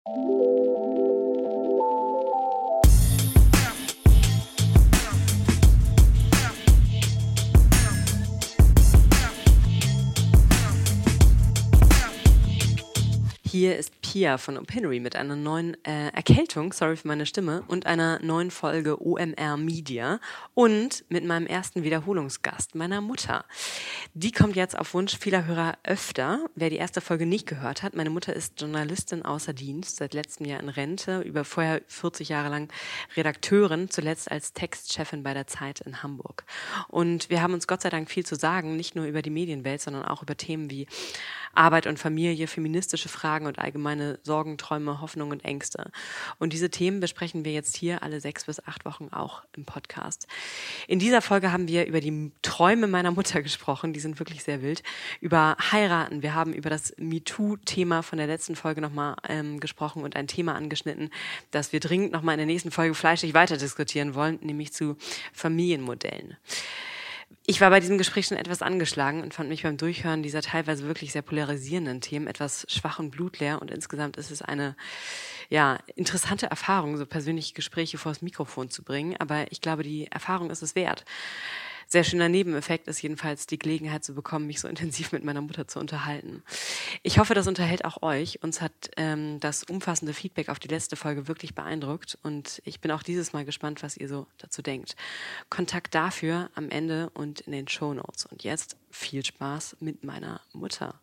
Hier ist Pia von Opinory mit einer neuen Erkältung, sorry für meine Stimme, und einer neuen Folge OMR Media und mit meinem ersten Wiederholungsgast, meiner Mutter. Die kommt jetzt auf Wunsch vieler Hörer öfter. Wer die erste Folge nicht gehört hat, meine Mutter ist Journalistin außer Dienst, seit letztem Jahr in Rente, vorher 40 Jahre lang Redakteurin, zuletzt als Textchefin bei der Zeit in Hamburg. Und wir haben uns Gott sei Dank viel zu sagen, nicht nur über die Medienwelt, sondern auch über Themen wie Arbeit und Familie, feministische Fragen und allgemeine Sorgen, Träume, Hoffnung und Ängste. Und diese Themen besprechen wir jetzt hier alle 6 bis 8 Wochen auch im Podcast. In dieser Folge haben wir über die Träume meiner Mutter gesprochen, die sind wirklich sehr wild, über Heiraten. Wir haben über das MeToo-Thema von der letzten Folge nochmal gesprochen und ein Thema angeschnitten, das wir dringend nochmal in der nächsten Folge fleischig weiter diskutieren wollen, nämlich zu Familienmodellen. Ich war bei diesem Gespräch schon etwas angeschlagen und fand mich beim Durchhören dieser teilweise wirklich sehr polarisierenden Themen etwas schwach und blutleer, und insgesamt ist es eine interessante Erfahrung, so persönliche Gespräche vors Mikrofon zu bringen, aber ich glaube, die Erfahrung ist es wert. Sehr schöner Nebeneffekt ist jedenfalls die Gelegenheit zu bekommen, mich so intensiv mit meiner Mutter zu unterhalten. Ich hoffe, das unterhält auch euch. Uns hat das umfassende Feedback auf die letzte Folge wirklich beeindruckt und ich bin auch dieses Mal gespannt, was ihr so dazu denkt. Kontakt dafür am Ende und in den Shownotes. Und jetzt viel Spaß mit meiner Mutter.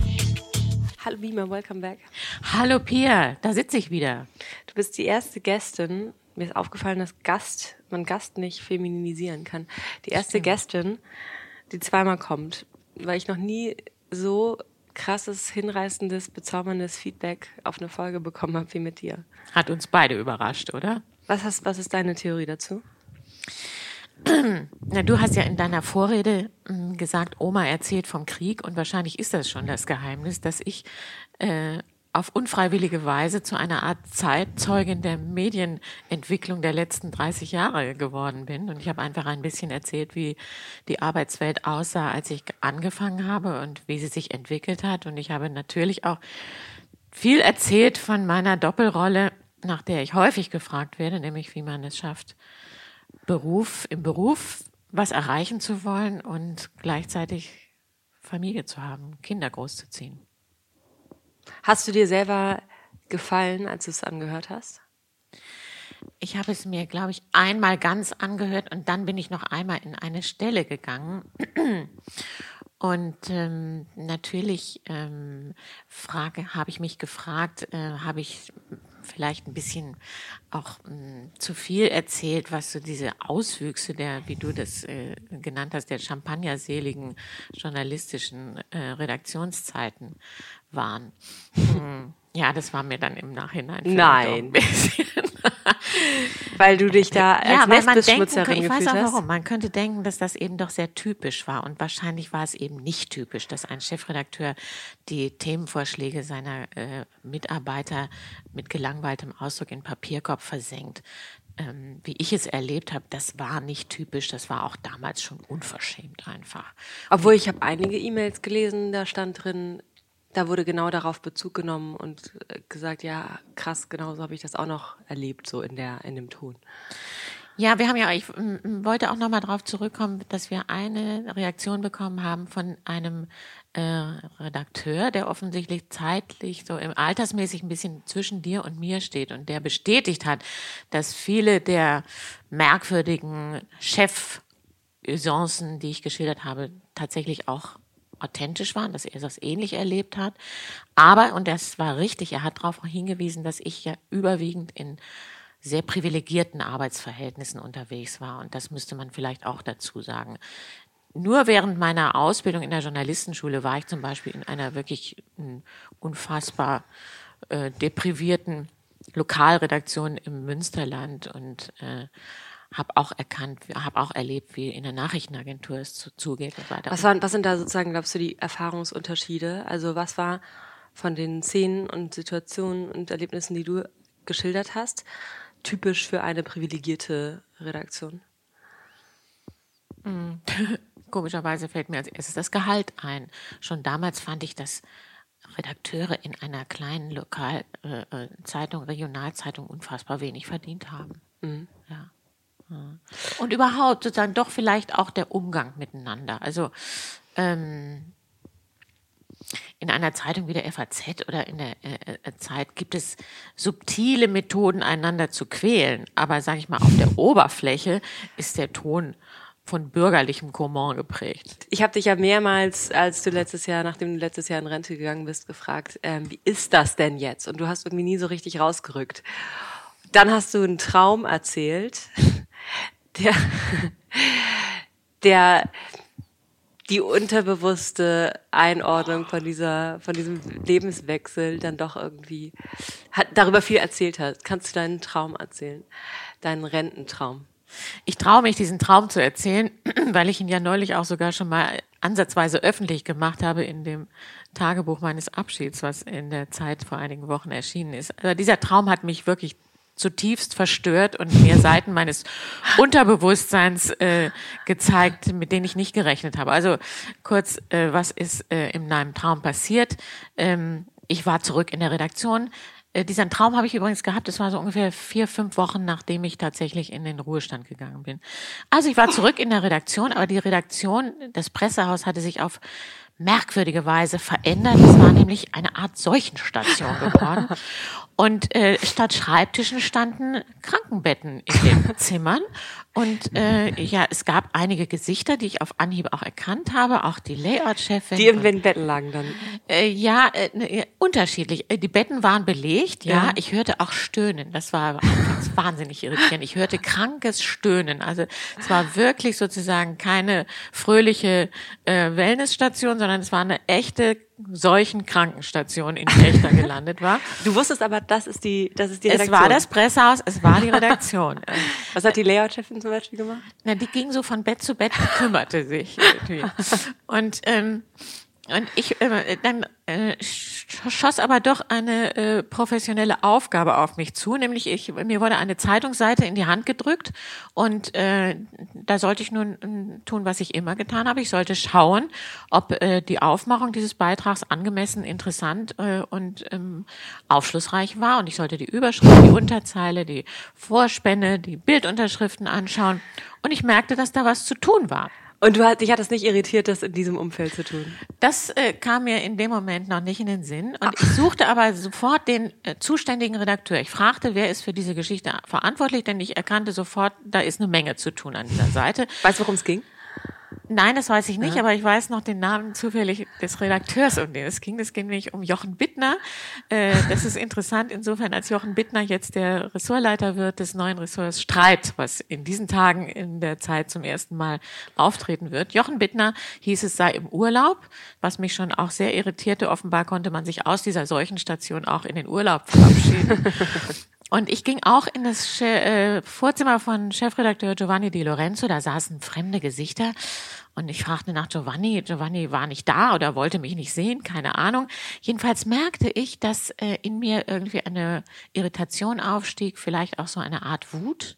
Hallo Bima, welcome back. Hallo Pia, da sitze ich wieder. Du bist die erste Gästin. Mir ist aufgefallen, dass man Gast nicht feminisieren kann. Die erste Gästin, die zweimal kommt, weil ich noch nie so krasses, hinreißendes, bezauberndes Feedback auf eine Folge bekommen habe wie mit dir. Hat uns beide überrascht, oder? Was ist deine Theorie dazu? Na, du hast ja in deiner Vorrede gesagt, Oma erzählt vom Krieg, und wahrscheinlich ist das schon das Geheimnis, dass ich auf unfreiwillige Weise zu einer Art Zeitzeugin der Medienentwicklung der letzten 30 Jahre geworden bin. Und ich habe einfach ein bisschen erzählt, wie die Arbeitswelt aussah, als ich angefangen habe und wie sie sich entwickelt hat. Und ich habe natürlich auch viel erzählt von meiner Doppelrolle, nach der ich häufig gefragt werde, nämlich wie man es schafft, im Beruf was erreichen zu wollen und gleichzeitig Familie zu haben, Kinder großzuziehen. Hast du dir selber gefallen, als du es angehört hast? Ich habe es mir, glaube ich, einmal ganz angehört und dann bin ich noch einmal in eine Stelle gegangen. Und natürlich habe ich mich gefragt, habe ich vielleicht ein bisschen auch zu viel erzählt, was so diese Auswüchse wie du das genannt hast, der champagnerseligen journalistischen Redaktionszeiten waren. Ja, das war mir dann im Nachhinein Nein. Weil du dich da als Nestbeschmutzerin gefühlt hast? Ich weiß auch warum. Man könnte denken, dass das eben doch sehr typisch war. Und wahrscheinlich war es eben nicht typisch, dass ein Chefredakteur die Themenvorschläge seiner Mitarbeiter mit gelangweiltem Ausdruck in Papierkorb versenkt. Wie ich es erlebt habe, das war nicht typisch. Das war auch damals schon unverschämt einfach. Obwohl ich habe einige E-Mails gelesen, da stand drin, da wurde genau darauf Bezug genommen und gesagt, ja, krass, genau so habe ich das auch noch erlebt, so in dem Ton. Ja, ich wollte auch nochmal darauf zurückkommen, dass wir eine Reaktion bekommen haben von einem Redakteur, der offensichtlich zeitlich so altersmäßig ein bisschen zwischen dir und mir steht und der bestätigt hat, dass viele der merkwürdigen Chef-Usancen, die ich geschildert habe, tatsächlich auch authentisch waren, dass er das ähnlich erlebt hat. Aber, und das war richtig, er hat darauf hingewiesen, dass ich ja überwiegend in sehr privilegierten Arbeitsverhältnissen unterwegs war. Und das müsste man vielleicht auch dazu sagen. Nur während meiner Ausbildung in der Journalistenschule war ich zum Beispiel in einer wirklich unfassbar deprivierten Lokalredaktion im Münsterland und habe auch erlebt, wie in der Nachrichtenagentur es zugeht und weiter. Was sind da sozusagen, glaubst du, die Erfahrungsunterschiede? Also was war von den Szenen und Situationen und Erlebnissen, die du geschildert hast, typisch für eine privilegierte Redaktion? Komischerweise fällt mir als erstes das Gehalt ein. Schon damals fand ich das Redakteure in einer kleinen Lokalzeitung, Regionalzeitung unfassbar wenig verdient haben. Mhm. Ja. Und überhaupt sozusagen doch vielleicht auch der Umgang miteinander. Also in einer Zeitung wie der FAZ oder in der Zeit gibt es subtile Methoden, einander zu quälen. Aber sage ich mal, auf der Oberfläche ist der Ton von bürgerlichem Comment geprägt. Ich habe dich ja mehrmals, nachdem du letztes Jahr in Rente gegangen bist, gefragt, wie ist das denn jetzt? Und du hast irgendwie nie so richtig rausgerückt. Dann hast du einen Traum erzählt, der die unterbewusste Einordnung von diesem Lebenswechsel dann doch irgendwie darüber viel erzählt hat. Kannst du deinen Traum erzählen? Deinen Rententraum? Ich traue mich, diesen Traum zu erzählen, weil ich ihn ja neulich auch sogar schon mal ansatzweise öffentlich gemacht habe in dem Tagebuch meines Abschieds, was in der Zeit vor einigen Wochen erschienen ist. Also dieser Traum hat mich wirklich zutiefst verstört und mir Seiten meines Unterbewusstseins gezeigt, mit denen ich nicht gerechnet habe. Also kurz, was ist in meinem Traum passiert? Ich war zurück in der Redaktion. Diesen Traum habe ich übrigens gehabt, das war so ungefähr 4-5 Wochen, nachdem ich tatsächlich in den Ruhestand gegangen bin. Also ich war zurück in der Redaktion, aber die Redaktion, das Pressehaus hatte sich auf merkwürdige Weise verändert. Es war nämlich eine Art Seuchenstation geworden. Und statt Schreibtischen standen Krankenbetten in den Zimmern. Und es gab einige Gesichter, die ich auf Anhieb auch erkannt habe, auch die Layout-Chefin. Die in den Betten lagen dann? Unterschiedlich. Die Betten waren belegt, ja. Ich hörte auch Stöhnen. Das war wahnsinnig irritierend. Ich hörte krankes Stöhnen. Also es war wirklich sozusagen keine fröhliche Wellnessstation, sondern es war eine echte Seuchenkrankenstation, in der ich da gelandet war. Du wusstest aber, das ist die Redaktion. Es war das Pressehaus, es war die Redaktion. Was hat die Layout-Chefin zum Beispiel gemacht? Na, die ging so von Bett zu Bett und kümmerte sich irgendwie. Und ich dann schoss aber doch eine professionelle Aufgabe auf mich zu, nämlich mir wurde eine Zeitungsseite in die Hand gedrückt und da sollte ich nun tun, was ich immer getan habe. Ich sollte schauen, ob die Aufmachung dieses Beitrags angemessen, interessant und aufschlussreich war, und ich sollte die Überschrift, die Unterzeile, die Vorspänne, die Bildunterschriften anschauen, und ich merkte, dass da was zu tun war. Und dich hat das nicht irritiert, das in diesem Umfeld zu tun? Das kam mir in dem Moment noch nicht in den Sinn. Und ich suchte aber sofort den zuständigen Redakteur. Ich fragte, wer ist für diese Geschichte verantwortlich, denn ich erkannte sofort, da ist eine Menge zu tun an dieser Seite. Weißt du, worum es ging? Nein, das weiß ich nicht, aber ich weiß noch den Namen zufällig des Redakteurs, um den es ging. Das ging nämlich um Jochen Bittner. Das ist interessant insofern, als Jochen Bittner jetzt der Ressortleiter wird des neuen Ressorts Streit, was in diesen Tagen in der Zeit zum ersten Mal auftreten wird. Jochen Bittner hieß es, sei im Urlaub, was mich schon auch sehr irritierte. Offenbar konnte man sich aus dieser Seuchenstation auch in den Urlaub verabschieden. Und ich ging auch in das Vorzimmer von Chefredakteur Giovanni Di Lorenzo, da saßen fremde Gesichter. Und ich fragte nach Giovanni. Giovanni war nicht da oder wollte mich nicht sehen, keine Ahnung. Jedenfalls merkte ich, dass in mir irgendwie eine Irritation aufstieg, vielleicht auch so eine Art Wut.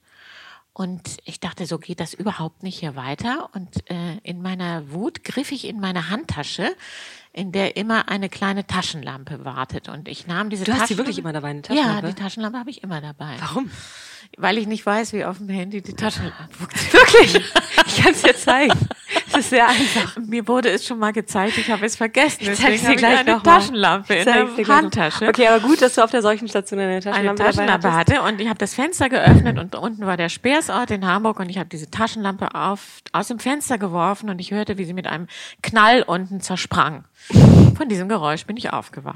Und ich dachte, so geht das überhaupt nicht hier weiter. Und in meiner Wut griff ich in meine Handtasche, in der immer eine kleine Taschenlampe wartet. Und ich nahm diese Taschenlampe. Du hast die wirklich immer dabei, eine Taschenlampe? Ja, die Taschenlampe habe ich immer dabei. Warum? Weil ich nicht weiß, wie auf dem Handy die Taschenlampe funktioniert. Wirklich? Ich kann es dir zeigen. Es ist sehr einfach. Mir wurde es schon mal gezeigt, ich habe es vergessen. Deswegen habe ich eine Taschenlampe in der Handtasche. Okay, aber gut, dass du auf der Seuchenstation eine Taschenlampe hatte. Und ich habe das Fenster geöffnet und unten war der Speersort in Hamburg und ich habe diese Taschenlampe aus dem Fenster geworfen und ich hörte, wie sie mit einem Knall unten zersprang. Von diesem Geräusch bin ich aufgewacht.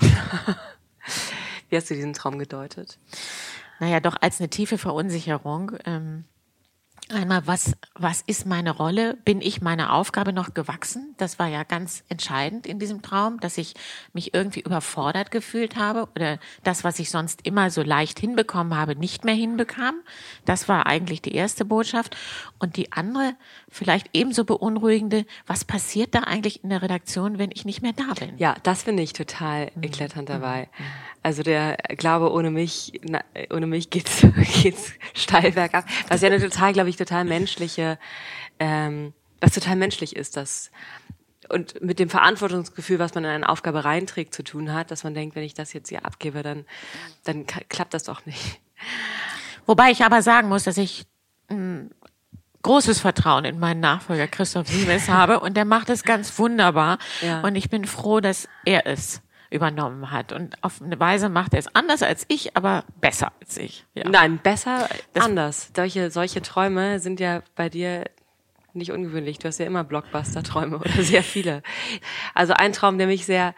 Wie hast du diesen Traum gedeutet? Naja, doch als eine tiefe Verunsicherung. Einmal, was ist meine Rolle? Bin ich meiner Aufgabe noch gewachsen? Das war ja ganz entscheidend in diesem Traum, dass ich mich irgendwie überfordert gefühlt habe oder das, was ich sonst immer so leicht hinbekommen habe, nicht mehr hinbekam. Das war eigentlich die erste Botschaft. Und die andere, vielleicht ebenso beunruhigende, was passiert da eigentlich in der Redaktion, wenn ich nicht mehr da bin? Ja, das finde ich total eklatant dabei. Also der Glaube, ohne mich geht's steil bergab. Was ja eine total menschliche, was total menschlich ist, dass und mit dem Verantwortungsgefühl, was man in eine Aufgabe reinträgt, zu tun hat, dass man denkt, wenn ich das jetzt hier abgebe, dann klappt das doch nicht. Wobei ich aber sagen muss, dass ich großes Vertrauen in meinen Nachfolger Christoph Siemes habe und der macht es ganz wunderbar und ich bin froh, dass er es übernommen hat und auf eine Weise macht er es anders als ich, aber besser als ich. Ja. Nein, besser, anders. Solche Träume sind ja bei dir nicht ungewöhnlich. Du hast ja immer Blockbuster-Träume oder sehr viele. Also ein Traum, der mich sehr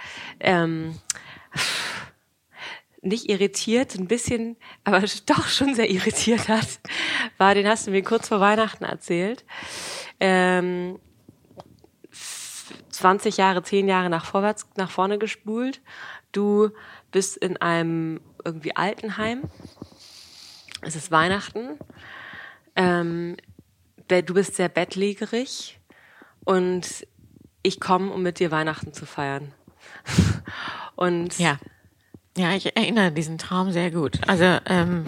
nicht irritiert, ein bisschen, aber doch schon sehr irritiert hat, war, den hast du mir kurz vor Weihnachten erzählt. 20 Jahre, 10 Jahre nach vorne gespult. Du bist in einem irgendwie Altenheim. Es ist Weihnachten. Du bist sehr bettlägerig und ich komme, um mit dir Weihnachten zu feiern. Und ja, ich erinnere diesen Traum sehr gut. Also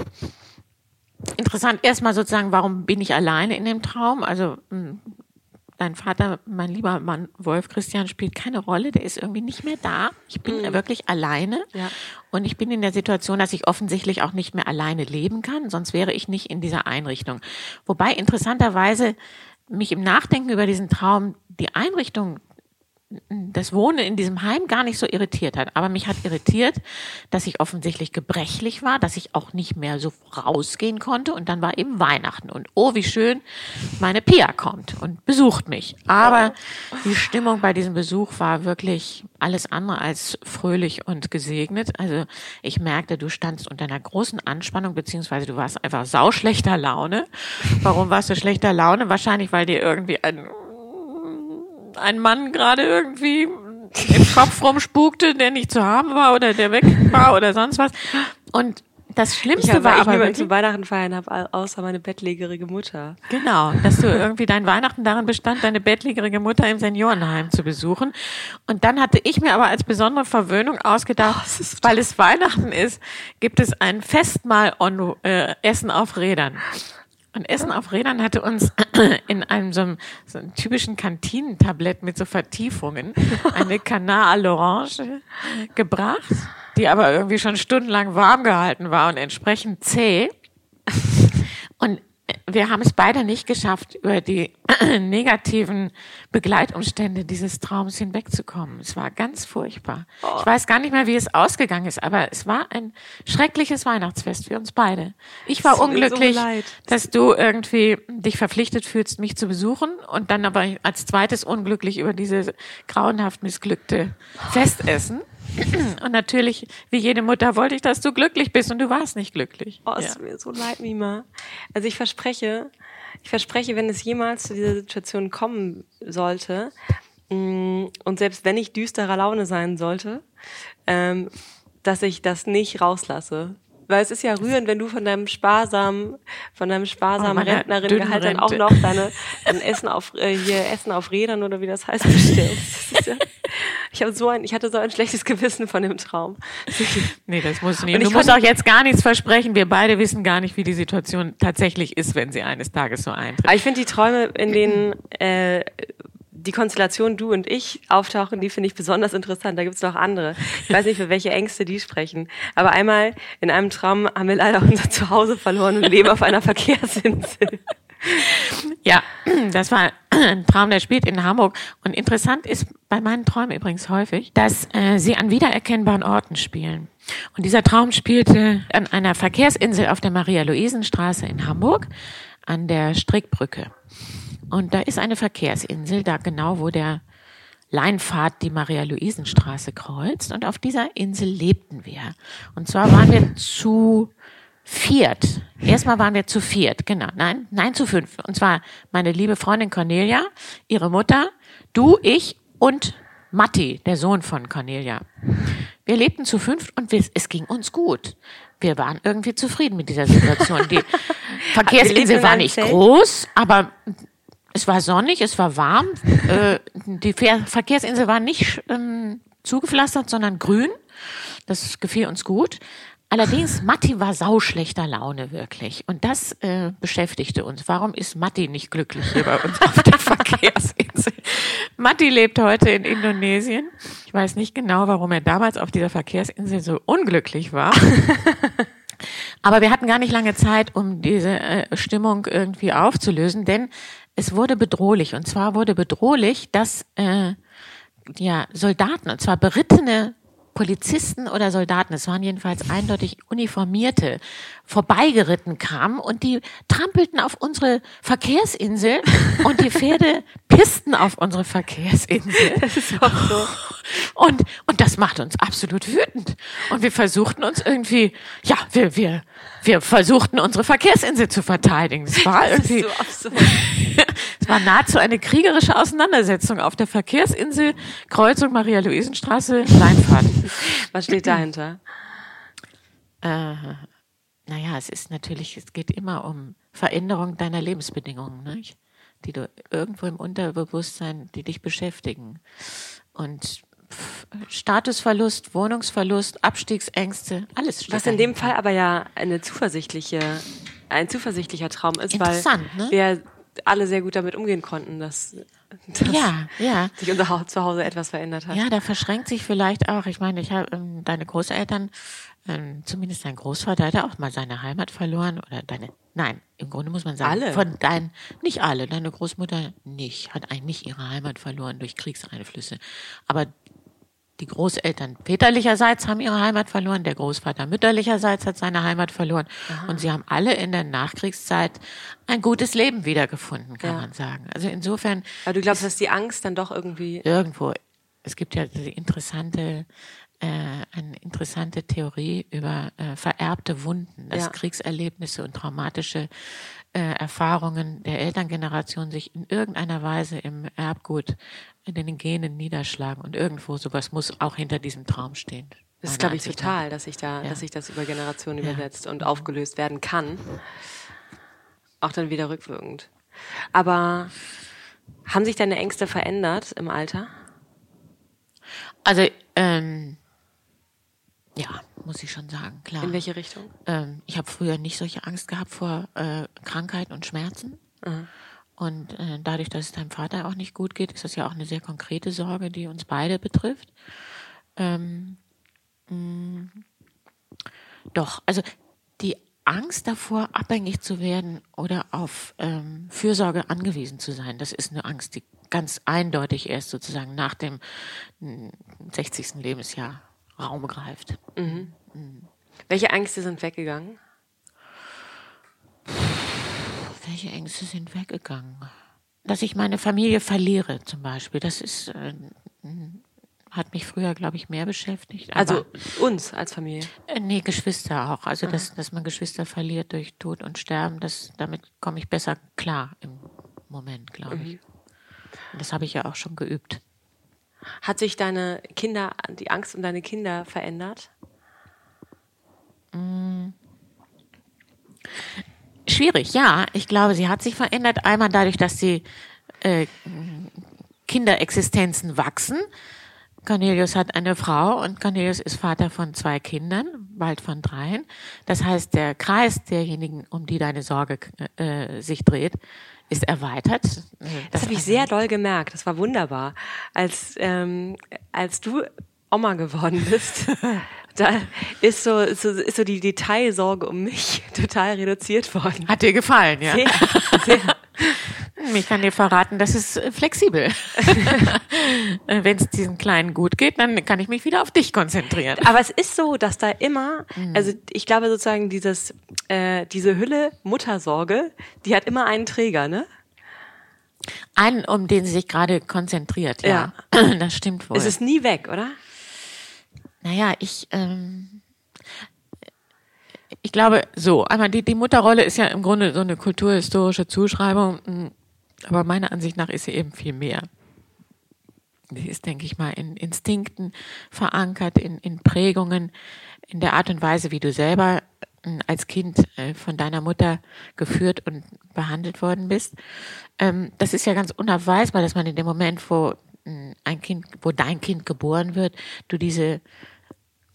interessant erstmal sozusagen, warum bin ich alleine in dem Traum? Also dein Vater, mein lieber Mann Wolf Christian, spielt keine Rolle. Der ist irgendwie nicht mehr da. Ich bin wirklich alleine. Ja. Und ich bin in der Situation, dass ich offensichtlich auch nicht mehr alleine leben kann. Sonst wäre ich nicht in dieser Einrichtung. Wobei interessanterweise mich im Nachdenken über diesen Traum die Einrichtung, das Wohnen in diesem Heim gar nicht so irritiert hat. Aber mich hat irritiert, dass ich offensichtlich gebrechlich war, dass ich auch nicht mehr so rausgehen konnte. Und dann war eben Weihnachten. Und oh, wie schön, meine Pia kommt und besucht mich. Aber die Stimmung bei diesem Besuch war wirklich alles andere als fröhlich und gesegnet. Also ich merkte, du standst unter einer großen Anspannung, beziehungsweise du warst einfach sauschlechter Laune. Warum warst du schlechter Laune? Wahrscheinlich, weil dir irgendwie ein Mann gerade irgendwie im Kopf rumspukte, der nicht zu haben war oder der weg war oder sonst was. Und das Schlimmste war aber, niemanden zum Weihnachten feiern habe, außer meine bettlägerige Mutter. Genau, dass du irgendwie dein Weihnachten darin bestand, deine bettlägerige Mutter im Seniorenheim zu besuchen. Und dann hatte ich mir aber als besondere Verwöhnung ausgedacht, weil es Weihnachten ist, gibt es ein Festmahl Essen auf Rädern. Und Essen auf Rädern hatte uns in einem so einem typischen Kantinentablett mit so Vertiefungen eine Canard à l'Orange gebracht, die aber irgendwie schon stundenlang warm gehalten war und entsprechend zäh. Und wir haben es beide nicht geschafft, über die negativen Begleitumstände dieses Traums hinwegzukommen. Es war ganz furchtbar. Ich weiß gar nicht mehr, wie es ausgegangen ist, aber es war ein schreckliches Weihnachtsfest für uns beide. Ich war unglücklich, dass du irgendwie dich verpflichtet fühlst, mich zu besuchen und dann aber als zweites unglücklich über diese grauenhaft missglückte Festessen. Und natürlich, wie jede Mutter, wollte ich, dass du glücklich bist und du warst nicht glücklich. Oh, es tut mir so leid, Mima. Also ich verspreche, wenn es jemals zu dieser Situation kommen sollte, und selbst wenn ich düsterer Laune sein sollte, dass ich das nicht rauslasse. Weil es ist ja rührend, wenn du von deinem sparsamen Rentnerin-Gehalt dann auch noch dein Essen auf Rädern oder wie das heißt bestellst. Ich hatte so ein schlechtes Gewissen von dem Traum. Nee, das muss nicht. Und du musst auch jetzt gar nichts versprechen. Wir beide wissen gar nicht, wie die Situation tatsächlich ist, wenn sie eines Tages so eintritt. Aber ich finde die Träume, in denen die Konstellation du und ich auftauchen, die finde ich besonders interessant. Da gibt es noch andere. Ich weiß nicht, für welche Ängste die sprechen. Aber einmal in einem Traum haben wir leider unser Zuhause verloren und leben auf einer Verkehrsinsel. Ja, das war ein Traum, der spielt in Hamburg. Und interessant ist bei meinen Träumen übrigens häufig, dass sie an wiedererkennbaren Orten spielen. Und dieser Traum spielte an einer Verkehrsinsel auf der Maria-Luisen-Straße in Hamburg, an der Strickbrücke. Und da ist eine Verkehrsinsel, da genau, wo der Leinpfad die Maria-Luisen-Straße kreuzt. Und auf dieser Insel lebten wir. Und zwar waren wir zu viert. Erstmal waren wir zu viert, genau. Nein, zu 5. Und zwar meine liebe Freundin Cornelia, ihre Mutter, du, ich und Matti, der Sohn von Cornelia. Wir lebten zu 5 und es ging uns gut. Wir waren irgendwie zufrieden mit dieser Situation. Die Verkehrsinsel war nicht groß, aber es war sonnig, es war warm. Die Verkehrsinsel war nicht zugepflastert, sondern grün. Das gefiel uns gut. Allerdings, Matti war sauschlechter Laune, wirklich. Und das beschäftigte uns. Warum ist Matti nicht glücklich hier bei uns auf der Verkehrsinsel? Matti lebt heute in Indonesien. Ich weiß nicht genau, warum er damals auf dieser Verkehrsinsel so unglücklich war. Aber wir hatten gar nicht lange Zeit, um diese Stimmung irgendwie aufzulösen, denn es wurde bedrohlich. Und zwar wurde bedrohlich, dass Soldaten, und zwar berittene Polizisten oder Soldaten, es waren jedenfalls eindeutig uniformierte, vorbeigeritten kamen und die trampelten auf unsere Verkehrsinsel und die Pferde pissten auf unsere Verkehrsinsel. Das ist auch so. Und das macht uns absolut wütend. Und wir versuchten uns irgendwie, wir versuchten unsere Verkehrsinsel zu verteidigen. Es war irgendwie, so absurd. es war nahezu eine kriegerische Auseinandersetzung auf der Verkehrsinsel, Kreuzung Maria-Luisen-Straße, Leinfahrt. Was steht dahinter? Es geht immer um Veränderung deiner Lebensbedingungen, nicht? Die du irgendwo im Unterbewusstsein, die dich beschäftigen. Und Statusverlust, Wohnungsverlust, Abstiegsängste, alles steht Was in dem dahinter. Fall aber ja ein zuversichtlicher Traum ist, weil Interessant, ne? wir alle sehr gut damit umgehen konnten, dass sich unser Zuhause etwas verändert hat. Ja, da verschränkt sich vielleicht auch, ich meine, ich habe deine Großeltern, zumindest dein Großvater hat ja auch mal seine Heimat verloren im Grunde muss man sagen, Alle? Nicht alle, deine Großmutter hat eigentlich nicht ihre Heimat verloren durch Kriegseinflüsse, aber die Großeltern väterlicherseits haben ihre Heimat verloren, der Großvater mütterlicherseits hat seine Heimat verloren. Aha. Und sie haben alle in der Nachkriegszeit ein gutes Leben wiedergefunden, kann man sagen. Also insofern. Aber du glaubst, dass die Angst dann doch irgendwie. Irgendwo. Es gibt ja eine interessante Theorie über vererbte Wunden, dass Kriegserlebnisse und traumatische Erfahrungen der Elterngeneration sich in irgendeiner Weise im Erbgut in den Genen niederschlagen und irgendwo sowas muss auch hinter diesem Traum stehen. Das ist, glaube ich, total, dass sich das über Generationen übersetzt und aufgelöst werden kann. Auch dann wieder rückwirkend. Aber haben sich deine Ängste verändert im Alter? Also, muss ich schon sagen, klar. In welche Richtung? Ich habe früher nicht solche Angst gehabt vor Krankheit und Schmerzen. Mhm. Und dadurch, dass es deinem Vater auch nicht gut geht, ist das ja auch eine sehr konkrete Sorge, die uns beide betrifft. Doch, also die Angst davor, abhängig zu werden oder auf Fürsorge angewiesen zu sein, das ist eine Angst, die ganz eindeutig erst sozusagen nach dem 60. Lebensjahr Raum greift. Mhm. Mhm. Welche Ängste sind weggegangen? Welche Ängste sind weggegangen? Dass ich meine Familie verliere zum Beispiel, das ist hat mich früher, glaube ich, mehr beschäftigt. Also uns als Familie? Nee, Geschwister auch. Also dass man Geschwister verliert durch Tod und Sterben, damit komme ich besser klar im Moment, glaube ich. Und das habe ich ja auch schon geübt. Hat sich die Angst um deine Kinder verändert? Schwierig, ja. Ich glaube, sie hat sich verändert. Einmal dadurch, dass die Kinderexistenzen wachsen. Cornelius hat eine Frau und Cornelius ist Vater von 2 Kindern, bald von 3. Das heißt, der Kreis derjenigen, um die deine Sorge sich dreht, ist erweitert. Das habe ich sehr doll gemerkt. Das war wunderbar. Als du Oma geworden bist, da ist so die Detailsorge um mich total reduziert worden. Hat dir gefallen, ja? Sehr, sehr. Ich kann dir verraten, das ist flexibel. Wenn es diesen Kleinen gut geht, dann kann ich mich wieder auf dich konzentrieren. Aber es ist so, dass da immer, also ich glaube sozusagen diese Hülle Muttersorge, die hat immer einen Träger, ne? Einen, um den sie sich gerade konzentriert, ja. Das stimmt wohl. Es ist nie weg, oder? Naja, ich glaube so, einmal die Mutterrolle ist ja im Grunde so eine kulturhistorische Zuschreibung, aber meiner Ansicht nach ist sie eben viel mehr. Die ist, denke ich mal, in Instinkten verankert, in Prägungen, in der Art und Weise, wie du selber als Kind von deiner Mutter geführt und behandelt worden bist. Das ist ja ganz unabweisbar, dass man in dem Moment, wo dein Kind geboren wird, du diese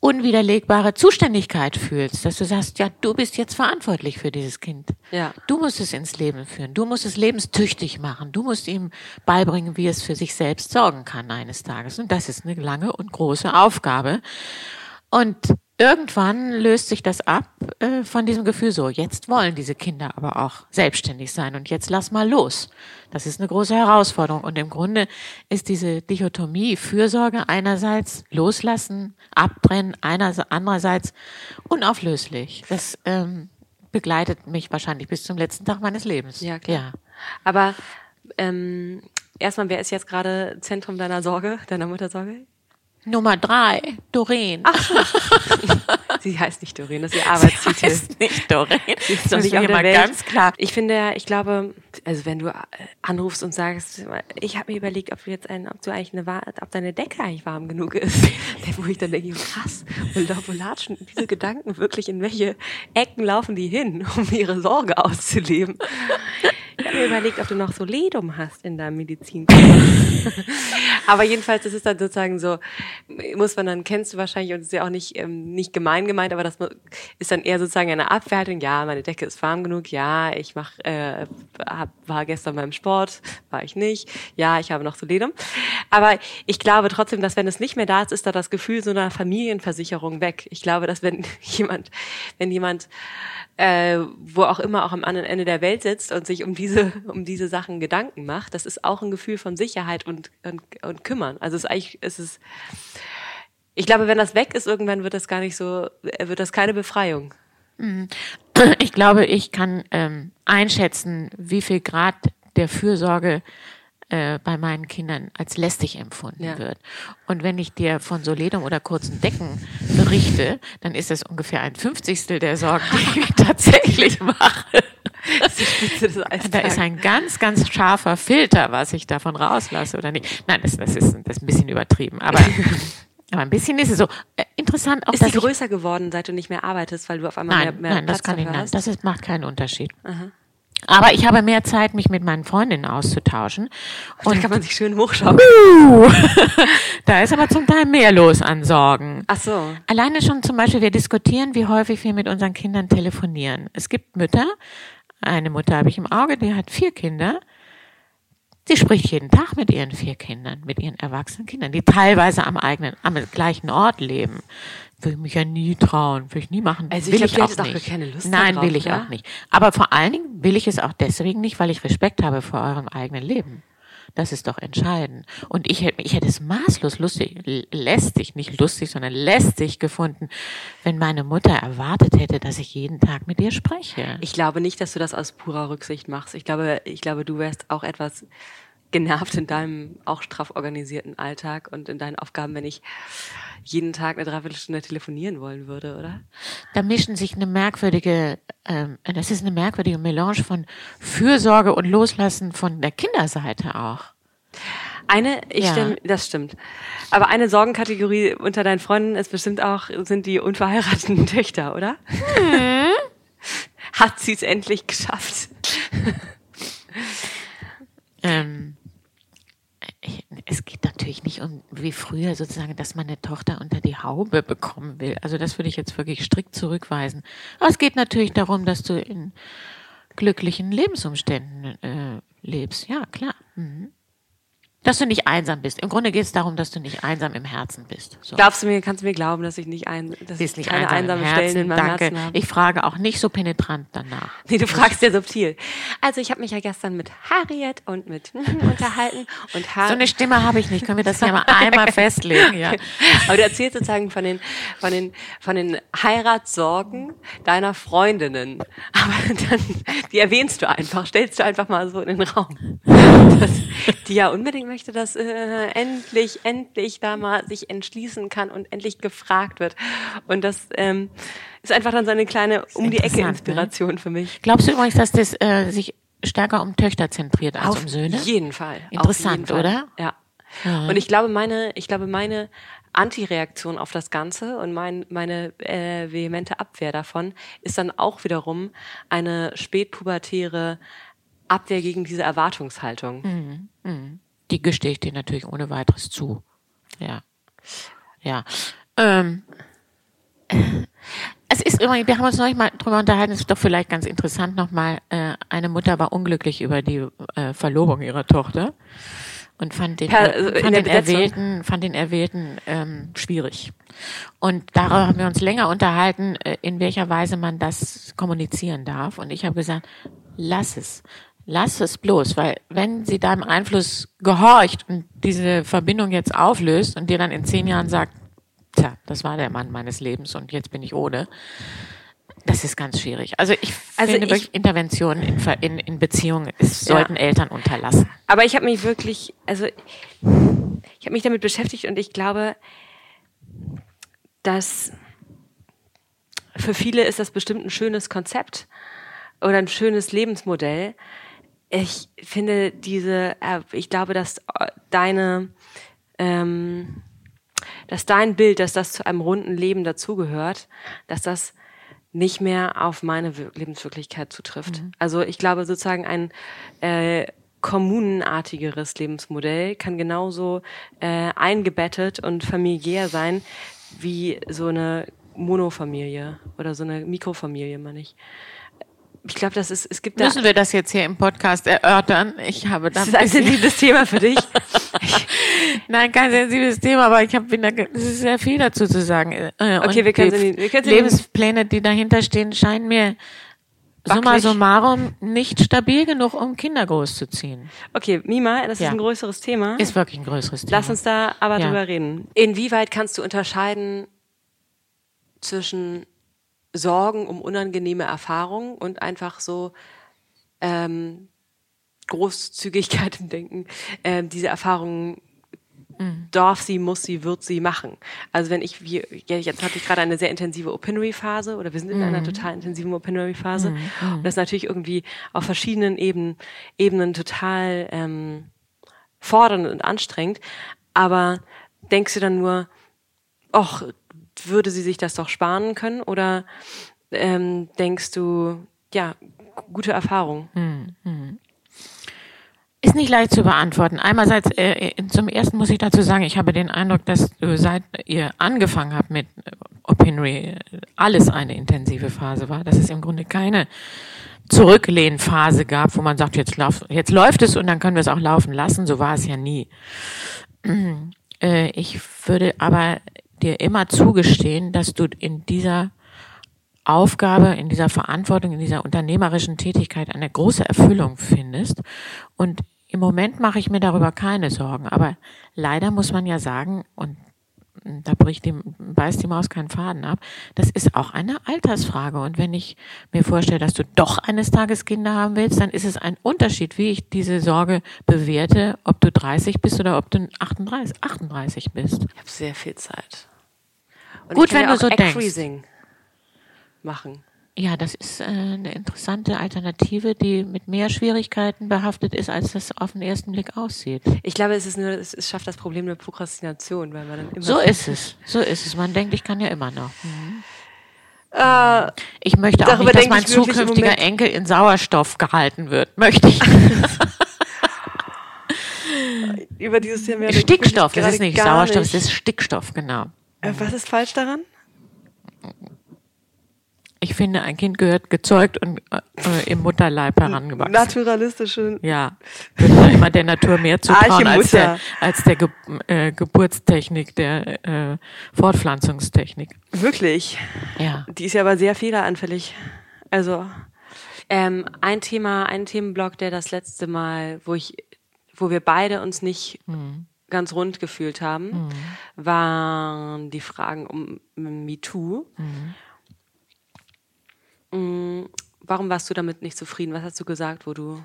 unwiderlegbare Zuständigkeit fühlst, dass du sagst, ja, du bist jetzt verantwortlich für dieses Kind. Ja. Du musst es ins Leben führen. Du musst es lebenstüchtig machen. Du musst ihm beibringen, wie es für sich selbst sorgen kann eines Tages. Und das ist eine lange und große Aufgabe. Und irgendwann löst sich das ab von diesem Gefühl so, jetzt wollen diese Kinder aber auch selbstständig sein und jetzt lass mal los. Das ist eine große Herausforderung und im Grunde ist diese Dichotomie Fürsorge einerseits, loslassen, abtrennen, andererseits unauflöslich. Das begleitet mich wahrscheinlich bis zum letzten Tag meines Lebens. Ja, klar. Ja. Aber erstmal, wer ist jetzt gerade Zentrum deiner Sorge, deiner Muttersorge? Nummer 3, Doreen. Ach, sie heißt nicht Doreen, das ist ihr Arbeitstitel. Sie heißt nicht Doreen. Sie ist doch nicht auf der Welt. Ganz klar. Ich glaube, also wenn du anrufst und sagst, ich habe mir überlegt, ob deine Decke eigentlich warm genug ist, wo ich dann denke, krass, wo latschen diese Gedanken wirklich, in welche Ecken laufen die hin, um ihre Sorge auszuleben? Ich habe mir überlegt, ob du noch Soledum hast in deinem Medizinkoffer. Aber jedenfalls, das ist dann sozusagen so, kennst du wahrscheinlich, und das ist ja auch nicht gemeint, aber das ist dann eher sozusagen eine Abwertung. Ja, meine Decke ist warm genug. Ja, ich war gestern beim Sport, war ich nicht. Ja, ich habe noch Soledum. Aber ich glaube trotzdem, dass wenn es nicht mehr da ist, ist da das Gefühl so einer Familienversicherung weg. Ich glaube, dass wenn jemand wo auch immer auch am anderen Ende der Welt sitzt und sich um diese Sachen Gedanken macht, das ist auch ein Gefühl von Sicherheit und Kümmern. Also ich glaube, wenn das weg ist, irgendwann wird das keine Befreiung. Ich glaube, ich kann einschätzen, wie viel Grad der Fürsorge bei meinen Kindern als lästig empfunden wird. Und wenn ich dir von Soledum oder kurzen Decken berichte, dann ist das ungefähr 1/50 der Sorgen, die ich tatsächlich mache. Da ist ein ganz, ganz scharfer Filter, was ich davon rauslasse oder nicht. Nein, das ist ein bisschen übertrieben, aber ein bisschen ist es so. Interessant auch, ist sie größer geworden, seit du nicht mehr arbeitest, weil du auf einmal mehr Platz dafür hast? Das macht keinen Unterschied. Aha. Aber ich habe mehr Zeit, mich mit meinen Freundinnen auszutauschen. Und da kann man sich schön hochschauen. Da ist aber zum Teil mehr los an Sorgen. Ach so. Alleine schon zum Beispiel, wir diskutieren, wie häufig wir mit unseren Kindern telefonieren. Es gibt Mütter, eine Mutter habe ich im Auge, die hat 4 Kinder. Sie spricht jeden Tag mit ihren 4 Kindern, mit ihren erwachsenen Kindern, die teilweise am gleichen Ort leben. Will ich mich ja nie trauen, will ich nie machen. Also will ich auch auch nicht. Keine Lust Nein, darauf, will ich auch nicht. Aber vor allen Dingen will ich es auch deswegen nicht, weil ich Respekt habe vor eurem eigenen Leben. Das ist doch entscheidend. Und ich hätte es maßlos lästig gefunden, wenn meine Mutter erwartet hätte, dass ich jeden Tag mit ihr spreche. Ich glaube nicht, dass du das aus purer Rücksicht machst. Ich glaube, du wärst auch etwas genervt in deinem auch straff organisierten Alltag und in deinen Aufgaben, wenn ich jeden Tag eine Dreiviertelstunde telefonieren wollen würde, oder? Da mischen sich das ist eine merkwürdige Melange von Fürsorge und Loslassen von der Kinderseite auch. Das stimmt. Aber eine Sorgenkategorie unter deinen Freunden ist bestimmt auch, sind die unverheirateten Töchter, oder? Hat sie es endlich geschafft? Es geht natürlich nicht um, wie früher sozusagen, dass man eine Tochter unter die Haube bekommen will. Also das würde ich jetzt wirklich strikt zurückweisen. Aber es geht natürlich darum, dass du in glücklichen Lebensumständen lebst. Ja, klar. Mhm. Dass du nicht einsam bist. Im Grunde geht es darum, dass du nicht einsam im Herzen bist. So. Kannst du mir glauben, dass ich keine einsame Stellen in meinem Herzen habe? Ich frage auch nicht so penetrant danach. Nee, du fragst ja subtil. Also ich habe mich ja gestern mit Harriet und mit unterhalten. Und so eine Stimme habe ich nicht. Können wir das ja mal einmal festlegen? Ja. Aber du erzählst sozusagen von den Heiratssorgen deiner Freundinnen. Aber dann, die erwähnst du einfach, stellst du einfach mal so in den Raum. Die ja unbedingt möchte, dass endlich da mal sich entschließen kann und endlich gefragt wird. Und das ist einfach dann so eine kleine Um-die-Ecke-Inspiration für mich. Glaubst du übrigens, dass das sich stärker um Töchter zentriert als um Söhne? Auf jeden Fall. Interessant, oder? Ja. Und ich glaube, meine Antireaktion auf das Ganze und meine vehemente Abwehr davon ist dann auch wiederum eine spätpubertäre Abwehr gegen diese Erwartungshaltung. Mhm. Mhm. Die gestehe ich dir natürlich ohne weiteres zu. Ja. Ja. Es ist übrigens, wir haben uns neulich mal drüber unterhalten, es ist doch vielleicht ganz interessant nochmal, eine Mutter war unglücklich über die Verlobung ihrer Tochter und fand den Erwählten schwierig. Und darüber haben wir uns länger unterhalten, in welcher Weise man das kommunizieren darf. Und ich habe gesagt, lass es bloß, weil wenn sie deinem Einfluss gehorcht und diese Verbindung jetzt auflöst und dir dann in 10 Jahren sagt, tja, das war der Mann meines Lebens und jetzt bin ich ohne. Das ist ganz schwierig. Also ich finde wirklich Interventionen in Beziehungen sollten Eltern unterlassen. Aber ich habe mich damit beschäftigt und ich glaube, dass für viele ist das bestimmt ein schönes Konzept oder ein schönes Lebensmodell. Ich finde ich glaube, dass dein Bild, dass das zu einem runden Leben dazugehört, dass das nicht mehr auf meine Lebenswirklichkeit zutrifft. Mhm. Also ich glaube sozusagen ein kommunenartigeres Lebensmodell kann genauso eingebettet und familiär sein wie so eine Monofamilie oder so eine Mikrofamilie, meine ich. Ich glaube, Müssen wir das jetzt hier im Podcast erörtern? Das ist ein sensibles Thema für dich. Nein, kein sensibles Thema, aber es ist sehr viel dazu zu sagen. Okay, wir können Lebenspläne, die dahinter stehen, scheinen mir summa summarum nicht stabil genug, um Kinder großzuziehen. Okay, Mima, das ist ein größeres Thema. Ist wirklich ein größeres Thema. Lass uns da aber drüber reden. Inwieweit kannst du unterscheiden zwischen Sorgen um unangenehme Erfahrungen und einfach so Großzügigkeit im Denken, diese Erfahrungen darf sie, muss sie, wird sie machen. Also jetzt hatte ich gerade eine sehr intensive Opinory-Phase oder wir sind in einer total intensiven Opinory-Phase und das ist natürlich irgendwie auf verschiedenen Ebenen total fordernd und anstrengend, aber denkst du dann nur, würde sie sich das doch sparen können oder denkst du, ja, gute Erfahrung? Ist nicht leicht zu beantworten. Einerseits, zum Ersten muss ich dazu sagen, ich habe den Eindruck, dass seit ihr angefangen habt mit Opinory, alles eine intensive Phase war, dass es im Grunde keine Zurücklehnphase gab, wo man sagt, jetzt läuft es und dann können wir es auch laufen lassen. So war es ja nie. Ich würde aber dir immer zugestehen, dass du in dieser Aufgabe, in dieser Verantwortung, in dieser unternehmerischen Tätigkeit eine große Erfüllung findest. Und im Moment mache ich mir darüber keine Sorgen. Aber leider muss man ja sagen, und da beißt die Maus keinen Faden ab, das ist auch eine Altersfrage. Und wenn ich mir vorstelle, dass du doch eines Tages Kinder haben willst, dann ist es ein Unterschied, wie ich diese Sorge bewerte, ob du 30 bist oder ob du 38 bist. Ich habe sehr viel Zeit. Und gut, wenn du so denkst. Freezing machen. Ja, das ist eine interessante Alternative, die mit mehr Schwierigkeiten behaftet ist, als das auf den ersten Blick aussieht. Ich glaube, es schafft das Problem der Prokrastination, weil man dann immer... So ist es. Man denkt, ich kann ja immer noch. Ich möchte auch nicht, dass mein zukünftiger Enkel in Sauerstoff gehalten wird. Möchte ich. Über dieses Thema... Stickstoff, das ist nicht Sauerstoff, es ist Stickstoff, genau. Was ist falsch daran? Ich finde, ein Kind gehört gezeugt und im Mutterleib herangewachsen. Naturalistische. Ja, würde immer der Natur mehr zutrauen als der Geburtstechnik, der Fortpflanzungstechnik. Wirklich? Ja. Die ist ja aber sehr fehleranfällig. Also ein Themenblock, der das letzte Mal, wo wir beide uns nicht ganz rund gefühlt haben, waren die Fragen um MeToo. Warum warst du damit nicht zufrieden? Was hast du gesagt, wo du...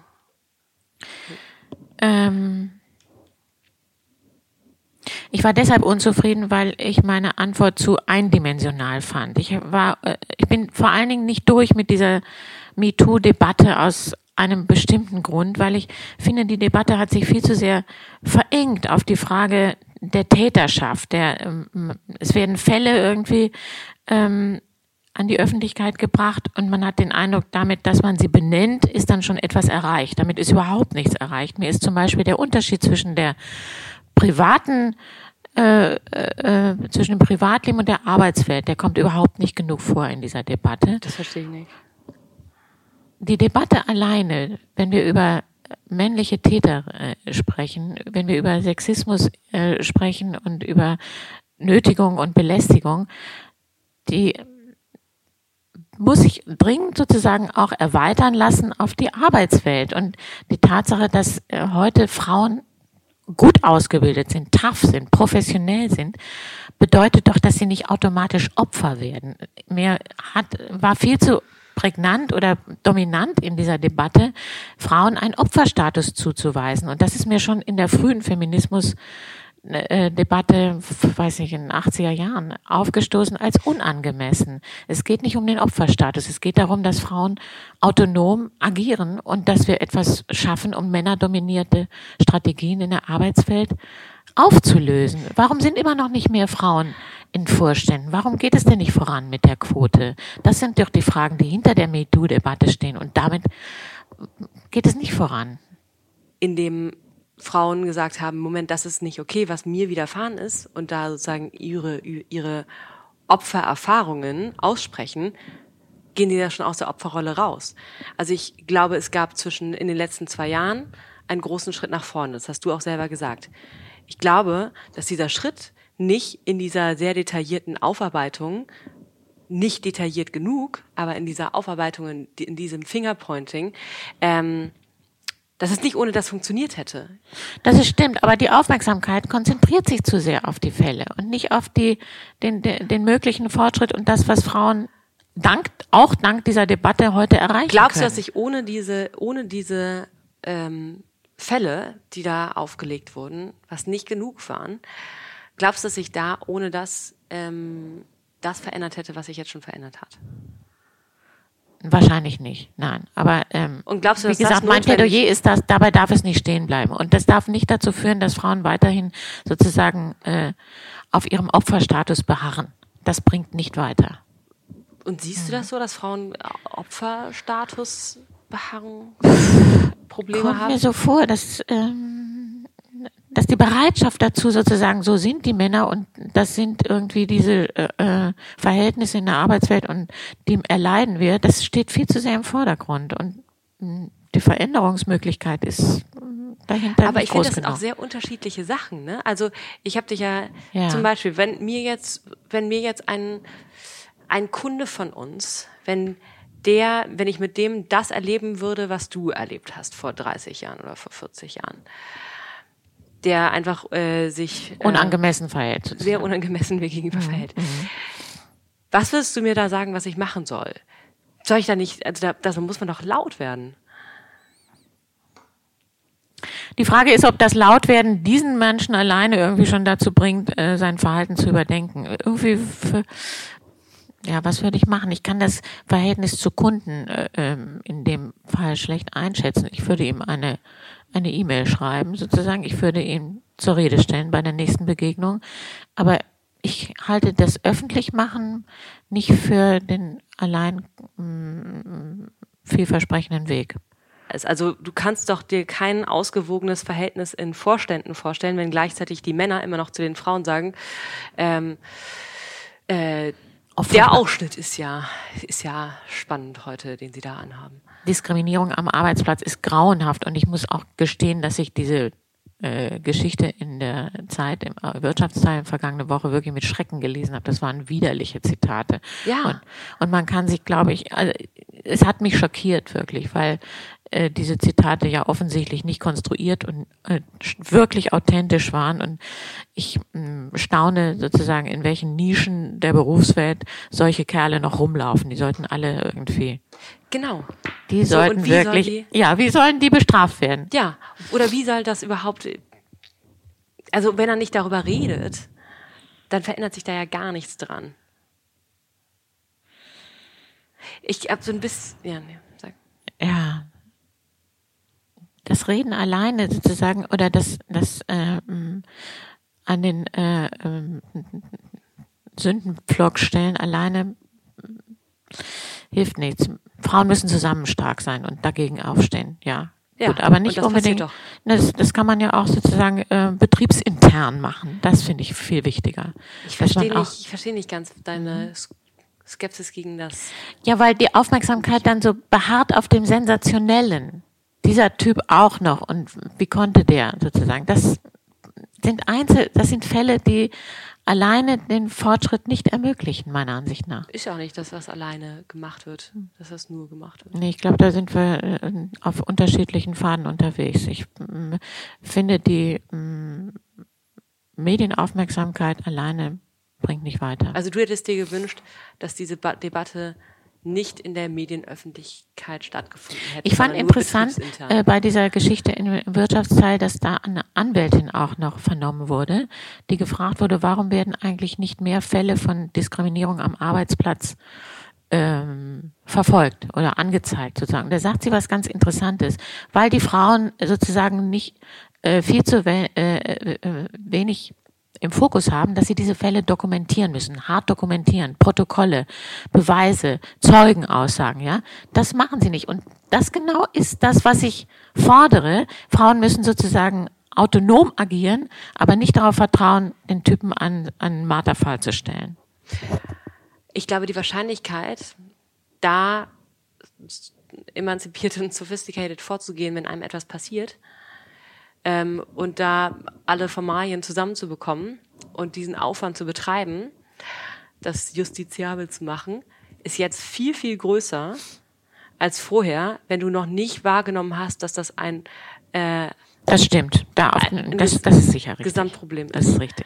Ich war deshalb unzufrieden, weil ich meine Antwort zu eindimensional fand. Ich bin vor allen Dingen nicht durch mit dieser MeToo-Debatte aus einem bestimmten Grund, weil ich finde, die Debatte hat sich viel zu sehr verengt auf die Frage der Täterschaft. Es werden Fälle irgendwie an die Öffentlichkeit gebracht und man hat den Eindruck, damit, dass man sie benennt, ist dann schon etwas erreicht. Damit ist überhaupt nichts erreicht. Mir ist zum Beispiel der Unterschied zwischen der privaten zwischen dem Privatleben und der Arbeitswelt, der kommt überhaupt nicht genug vor in dieser Debatte. Das verstehe ich nicht. Die Debatte alleine, wenn wir über männliche Täter sprechen, wenn wir über Sexismus sprechen und über Nötigung und Belästigung, die muss sich dringend sozusagen auch erweitern lassen auf die Arbeitswelt. Und die Tatsache, dass heute Frauen gut ausgebildet sind, tough sind, professionell sind, bedeutet doch, dass sie nicht automatisch Opfer werden. War viel zu prägnant oder dominant in dieser Debatte, Frauen einen Opferstatus zuzuweisen. Und das ist mir schon in der frühen Feminismus-Debatte, weiß ich, in den 80er Jahren aufgestoßen als unangemessen. Es geht nicht um den Opferstatus. Es geht darum, dass Frauen autonom agieren und dass wir etwas schaffen, um männerdominierte Strategien in der Arbeitswelt aufzulösen. Warum sind immer noch nicht mehr Frauen in Vorständen? Warum geht es denn nicht voran mit der Quote? Das sind doch die Fragen, die hinter der MeToo-Debatte stehen. Und damit geht es nicht voran. Indem Frauen gesagt haben, Moment, das ist nicht okay, was mir widerfahren ist, und da sozusagen ihre Opfererfahrungen aussprechen, gehen die da schon aus der Opferrolle raus. Also ich glaube, es gab in den letzten 2 Jahren einen großen Schritt nach vorne. Das hast du auch selber gesagt. Ich glaube, dass dieser Schritt nicht in dieser sehr detaillierten Aufarbeitung, nicht detailliert genug, aber in dieser Aufarbeitung, in diesem Fingerpointing, dass es nicht ohne das funktioniert hätte. Das stimmt, aber die Aufmerksamkeit konzentriert sich zu sehr auf die Fälle und nicht auf den möglichen Fortschritt und das, was Frauen dank dieser Debatte heute erreichen Glaubst können. du, dass sich ohne diese Fälle, die da aufgelegt wurden, was nicht genug waren, glaubst du, dass sich da ohne das verändert hätte, was sich jetzt schon verändert hat? Wahrscheinlich nicht, nein. Aber und glaubst du, wie dass gesagt, das mein Plädoyer ist, dass dabei darf es nicht stehen bleiben. Und das darf nicht dazu führen, dass Frauen weiterhin sozusagen auf ihrem Opferstatus beharren. Das bringt nicht weiter. Und siehst du das so, dass Frauen Opferstatus beharren, Probleme Kommt haben? mir so vor, dass die Bereitschaft dazu sozusagen, so sind die Männer und das sind irgendwie diese Verhältnisse in der Arbeitswelt und dem erleiden wir, das steht viel zu sehr im Vordergrund und die Veränderungsmöglichkeit ist dahinter. Aber nicht ich finde, groß das sind genug. auch sehr unterschiedliche Sachen, ne? Also ich habe dich ja zum Beispiel, wenn mir jetzt ein Kunde von uns, wenn ich mit dem das erleben würde, was du erlebt hast vor 30 Jahren oder vor 40 Jahren, der einfach sich unangemessen verhält. Sozusagen. Sehr unangemessen mir gegenüber verhält. Was würdest du mir da sagen, was ich machen soll? Soll ich da nicht, also da muss man doch laut werden. Die Frage ist, ob das Lautwerden diesen Menschen alleine irgendwie schon dazu bringt, sein Verhalten zu überdenken. Irgendwie was würde ich machen? Ich kann das Verhältnis zu Kunden in dem Fall schlecht einschätzen. Ich würde ihm eine E-Mail schreiben, sozusagen. Ich würde ihn zur Rede stellen bei der nächsten Begegnung. Aber ich halte das Öffentlichmachen nicht für den allein vielversprechenden Weg. Also du kannst doch dir kein ausgewogenes Verhältnis in Vorständen vorstellen, wenn gleichzeitig die Männer immer noch zu den Frauen sagen, der Ausschnitt ist ja spannend heute, den sie da anhaben. Diskriminierung am Arbeitsplatz ist grauenhaft und ich muss auch gestehen, dass ich diese Geschichte in der Zeit, im Wirtschaftsteil vergangene Woche wirklich mit Schrecken gelesen habe. Das waren widerliche Zitate. Ja. Und man kann sich, glaube ich, es hat mich schockiert wirklich, weil diese Zitate ja offensichtlich nicht konstruiert und wirklich authentisch waren. Und ich staune sozusagen, in welchen Nischen der Berufswelt solche Kerle noch rumlaufen. Die sollten alle irgendwie... Genau. Die sollten wirklich... wie sollen die bestraft werden? Ja, oder wie soll das überhaupt... Also wenn er nicht darüber redet, dann verändert sich da ja gar nichts dran. Ich habe so ein bisschen... Sag. Ja. Das Reden alleine sozusagen oder das an den Sündenpflock stellen alleine hilft nichts. Frauen müssen zusammen stark sein und dagegen aufstehen, ja. Ja, gut, aber nicht und das passiert unbedingt. Das kann man ja auch sozusagen betriebsintern machen. Das finde ich viel wichtiger. Ich verstehe nicht ganz deine Skepsis gegen das. Ja, weil die Aufmerksamkeit dann so beharrt auf dem Sensationellen. Dieser Typ auch noch. Und wie konnte der sozusagen? Das sind Fälle, die alleine den Fortschritt nicht ermöglichen, meiner Ansicht nach. Ist ja auch nicht das, was alleine gemacht wird, dass das nur gemacht wird. Nee, ich glaube, da sind wir auf unterschiedlichen Pfaden unterwegs. Ich finde, die Medienaufmerksamkeit alleine bringt nicht weiter. Also du hättest dir gewünscht, dass diese Debatte nicht in der Medienöffentlichkeit stattgefunden hätte. Ich fand interessant bei dieser Geschichte im Wirtschaftsteil, dass da eine Anwältin auch noch vernommen wurde, die gefragt wurde, warum werden eigentlich nicht mehr Fälle von Diskriminierung am Arbeitsplatz verfolgt oder angezeigt sozusagen. Da sagt sie was ganz Interessantes, weil die Frauen sozusagen nicht viel zu wenig im Fokus haben, dass sie diese Fälle dokumentieren müssen, hart dokumentieren, Protokolle, Beweise, Zeugenaussagen, ja. Das machen sie nicht. Und das genau ist das, was ich fordere. Frauen müssen sozusagen autonom agieren, aber nicht darauf vertrauen, den Typen an Marterpfahl zu stellen. Ich glaube, die Wahrscheinlichkeit, da emanzipiert und sophisticated vorzugehen, wenn einem etwas passiert, und da alle Formalien zusammenzubekommen und diesen Aufwand zu betreiben, das justiziabel zu machen, ist jetzt viel, viel größer als vorher, wenn du noch nicht wahrgenommen hast, dass das ein das stimmt. Das ist sicher richtig. Gesamtproblem ist. Das ist richtig.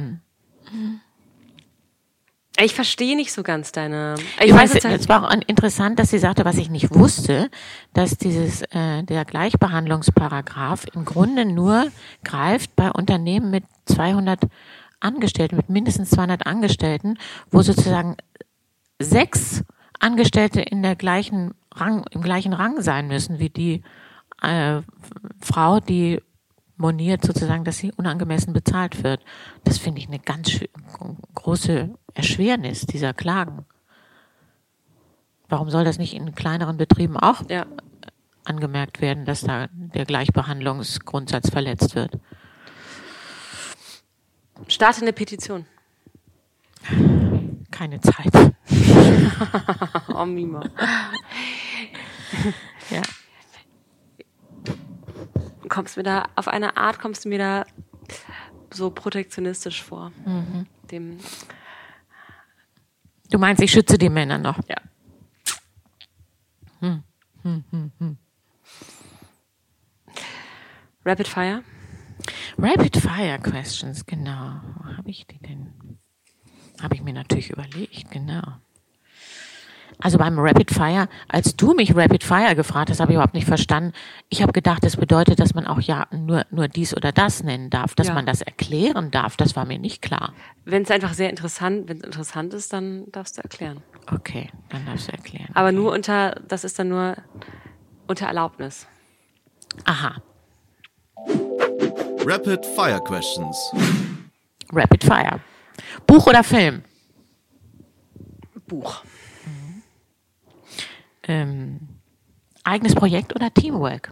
Ich verstehe nicht so ganz deine. Es war auch interessant, dass sie sagte, was ich nicht wusste, dass der Gleichbehandlungsparagraph im Grunde nur greift bei Unternehmen mit 200 Angestellten, mit mindestens 200 Angestellten, wo sozusagen 6 Angestellte im gleichen Rang sein müssen wie die Frau, die moniert sozusagen, dass sie unangemessen bezahlt wird. Das finde ich eine ganz große Erschwernis dieser Klagen. Warum soll das nicht in kleineren Betrieben auch angemerkt werden, dass da der Gleichbehandlungsgrundsatz verletzt wird? Starte eine Petition. Keine Zeit. Oh, Mima. Ja. Auf eine Art kommst du mir da so protektionistisch vor. Du meinst, ich schütze die Männer noch? Ja. Rapid Fire? Rapid Fire Questions, genau. Wo habe ich die denn? Habe ich mir natürlich überlegt, genau. Also beim Rapid Fire, als du mich Rapid Fire gefragt hast, habe ich überhaupt nicht verstanden. Ich habe gedacht, das bedeutet, dass man auch nur dies oder das nennen darf, dass man das erklären darf. Das war mir nicht klar. Wenn es interessant ist, dann darfst du erklären. Okay, dann darfst du erklären. Aber das ist dann nur unter Erlaubnis. Aha. Rapid Fire Questions. Rapid Fire. Buch oder Film? Buch. Eigenes Projekt oder Teamwork?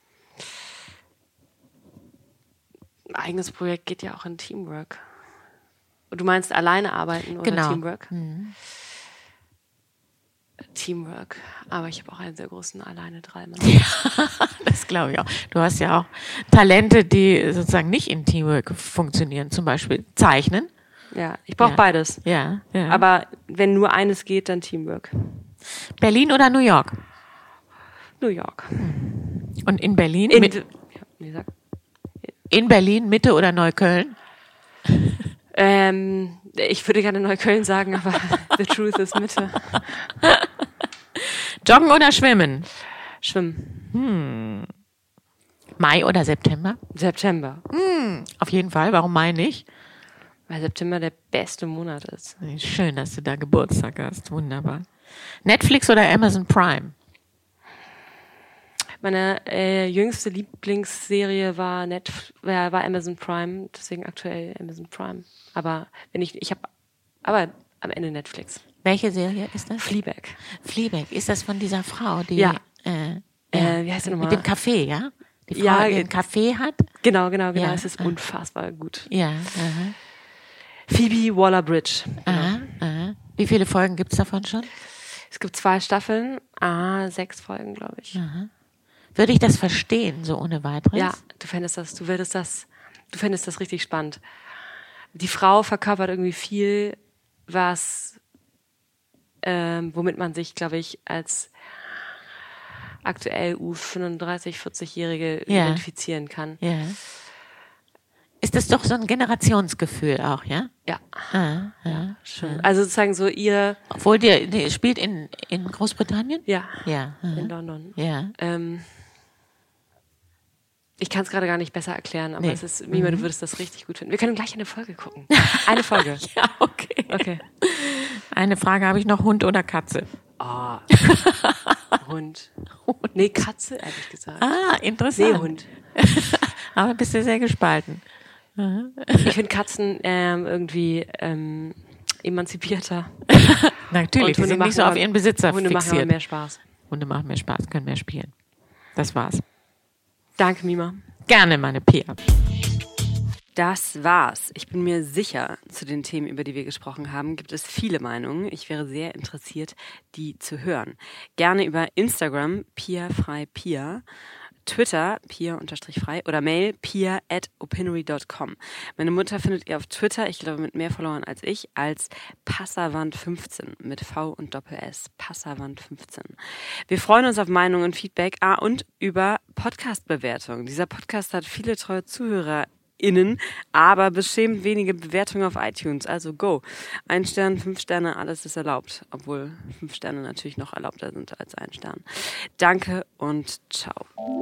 Eigenes Projekt geht ja auch in Teamwork. Du meinst alleine arbeiten oder Teamwork? Teamwork. Aber ich habe auch einen sehr großen alleine 3-Mann. Ja, das glaube ich auch. Du hast ja auch Talente, die sozusagen nicht in Teamwork funktionieren. Zum Beispiel Zeichnen. Ja, ich brauche beides. Ja. Aber wenn nur eines geht, dann Teamwork. Berlin oder New York? New York. Und in Berlin? In Berlin, Mitte oder Neukölln? Ich würde gerne Neukölln sagen, aber the truth is Mitte. Joggen oder schwimmen? Schwimmen. Mai oder September? September. Auf jeden Fall. Warum Mai nicht? Weil September der beste Monat ist. Schön, dass du da Geburtstag hast. Wunderbar. Netflix oder Amazon Prime? Meine jüngste Lieblingsserie war Amazon Prime, deswegen aktuell Amazon Prime. Aber aber am Ende Netflix. Welche Serie ist das? Fleabag. Fleabag. Ist das von dieser Frau, die... Ja. Wie heißt die nochmal? Mit dem Kaffee, ja? Die Frau, Ja, die einen Kaffee hat? Genau. Ja. Es ist unfassbar gut. Ja. Aha. Phoebe Waller-Bridge. Genau. Aha. Wie viele Folgen gibt's davon schon? Es gibt 2 Staffeln, 6 Folgen, glaube ich. Aha. Würde ich das verstehen, so ohne weiteres? Ja, du fändest das richtig spannend. Die Frau verkörpert irgendwie viel, was, womit man sich, glaube ich, als aktuell U35, 40-Jährige identifizieren kann. Ja. Ist das doch so ein Generationsgefühl auch, ja? Ja. Ja. Schon. Also sozusagen so ihr... Obwohl die spielt in Großbritannien? Ja, Ja. in London. Ja. Ich kann es gerade gar nicht besser erklären, aber Nee. es ist, Mima, du würdest das richtig gut finden. Wir können gleich eine Folge gucken. Eine Folge. Ja, okay. Eine Frage habe ich noch, Hund oder Katze? Oh. Hund. Nee, Katze, ehrlich gesagt. Ah, interessant. Nee, Hund. Aber bist du sehr gespalten. Ich finde Katzen irgendwie emanzipierter. Natürlich, die Hunde sind nicht so machen auf ihren Besitzer Hunde machen aber fixiert. mehr Spaß. Hunde machen mehr Spaß, können mehr spielen. Das war's. Danke, Mima. Gerne, meine Pia. Das war's. Ich bin mir sicher, zu den Themen, über die wir gesprochen haben, gibt es viele Meinungen. Ich wäre sehr interessiert, die zu hören. Gerne über Instagram, piafreipia, Twitter, pia_frei oder Mail, pia@opinory.com. Meine Mutter findet ihr auf Twitter, ich glaube mit mehr Followern als ich, als Passavant15 mit V und Doppel-S. Passavant15. Wir freuen uns auf Meinungen und Feedback. Und über Podcast-Bewertungen. Dieser Podcast hat viele treue ZuhörerInnen, aber beschämend wenige Bewertungen auf iTunes. Also go. 1 Stern, 5 Sterne, alles ist erlaubt. Obwohl 5 Sterne natürlich noch erlaubter sind als 1 Stern. Danke und ciao.